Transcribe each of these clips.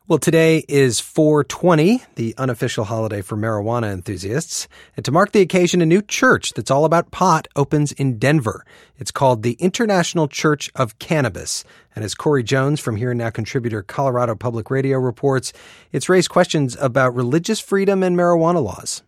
Well, today is 4/20, the unofficial holiday for marijuana enthusiasts. And to mark the occasion, a new church that's all about pot opens in Denver. It's called the International Church of Cannabis. And as Corey Jones from Here and Now contributor Colorado Public Radio reports, it's raised questions about religious freedom and marijuana laws.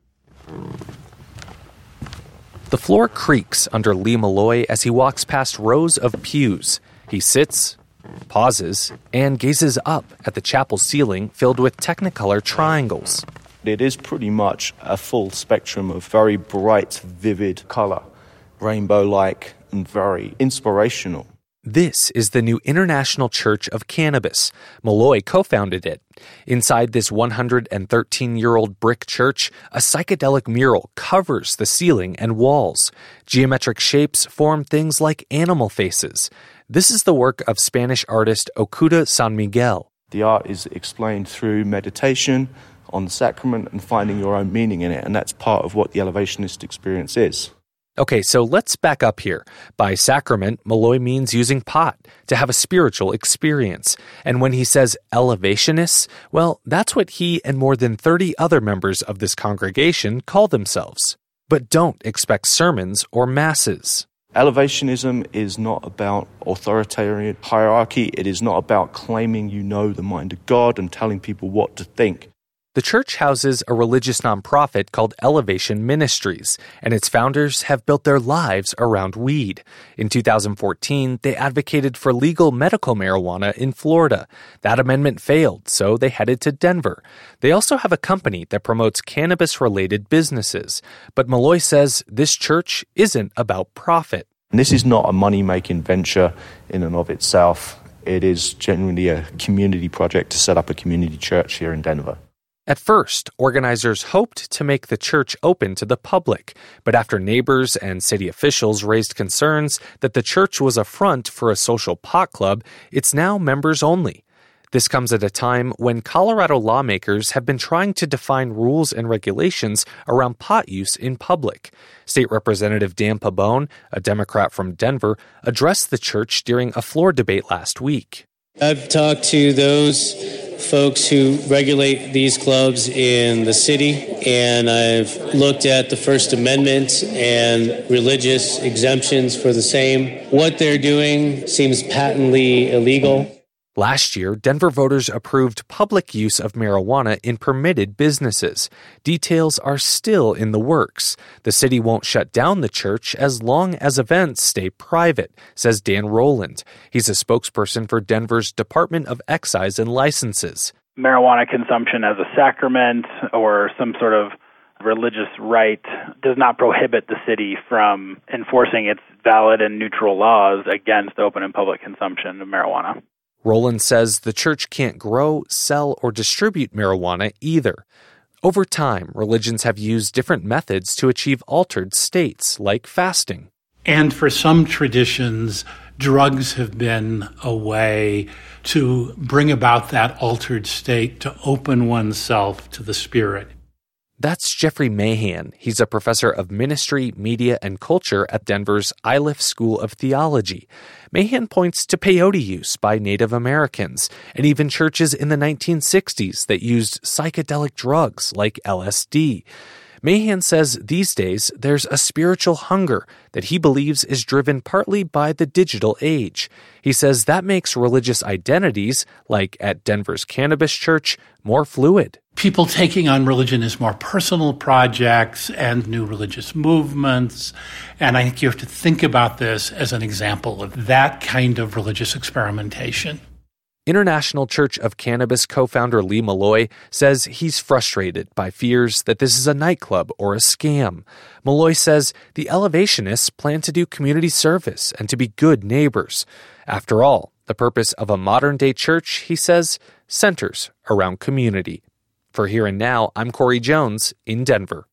The floor creaks under Lee Malloy as he walks past rows of pews. He sits, pauses, and gazes up at the chapel ceiling filled with Technicolor triangles. It is pretty much a full spectrum of very bright, vivid color, rainbow-like and very inspirational. This is the new International Church of Cannabis. Malloy co-founded it. Inside this 113-year-old brick church, a psychedelic mural covers the ceiling and walls. Geometric shapes form things like animal faces. This is the work of Spanish artist Okuda San Miguel. The art is explained through meditation on the sacrament and finding your own meaning in it, and that's part of what the elevationist experience is. Okay, so let's back up here. By sacrament, Malloy means using pot to have a spiritual experience. And when he says elevationists, well, that's what he and more than 30 other members of this congregation call themselves. But don't expect sermons or masses. Elevationism is not about authoritarian hierarchy. It is not about claiming you know the mind of God and telling people what to think. The church houses a religious nonprofit called Elevation Ministries, and its founders have built their lives around weed. In 2014, they advocated for legal medical marijuana in Florida. That amendment failed, so they headed to Denver. They also have a company that promotes cannabis-related businesses. But Malloy says this church isn't about profit. And this is not a money-making venture in and of itself. It is genuinely a community project to set up a community church here in Denver. At first, organizers hoped to make the church open to the public, but after neighbors and city officials raised concerns that the church was a front for a social pot club, it's now members only. This comes at a time when Colorado lawmakers have been trying to define rules and regulations around pot use in public. State Representative Dan Pabon, a Democrat from Denver, addressed the church during a floor debate last week. I've talked to those folks who regulate these clubs in the city, and I've looked at the First Amendment and religious exemptions for the same. What they're doing seems patently illegal. Last year, Denver voters approved public use of marijuana in permitted businesses. Details are still in the works. The city won't shut down the church as long as events stay private, says Dan Rowland. He's a spokesperson for Denver's Department of Excise and Licenses. Marijuana consumption as a sacrament or some sort of religious rite does not prohibit the city from enforcing its valid and neutral laws against open and public consumption of marijuana. Rowland says the church can't grow, sell, or distribute marijuana either. Over time, religions have used different methods to achieve altered states, like fasting. And for some traditions, drugs have been a way to bring about that altered state, to open oneself to the spirit. That's Jeffrey Mahan. He's a professor of ministry, media, and culture at Denver's Iliff School of Theology. Mahan points to peyote use by Native Americans, and even churches in the 1960s that used psychedelic drugs like LSD. Mahan says these days there's a spiritual hunger that he believes is driven partly by the digital age. He says that makes religious identities, like at Denver's Cannabis Church, more fluid. People taking on religion as more personal projects and new religious movements. And I think you have to think about this as an example of that kind of religious experimentation. International Church of Cannabis co-founder Lee Malloy says he's frustrated by fears that this is a nightclub or a scam. Malloy says the elevationists plan to do community service and to be good neighbors. After all, the purpose of a modern-day church, he says, centers around community. For Here and Now, I'm Corey Jones in Denver.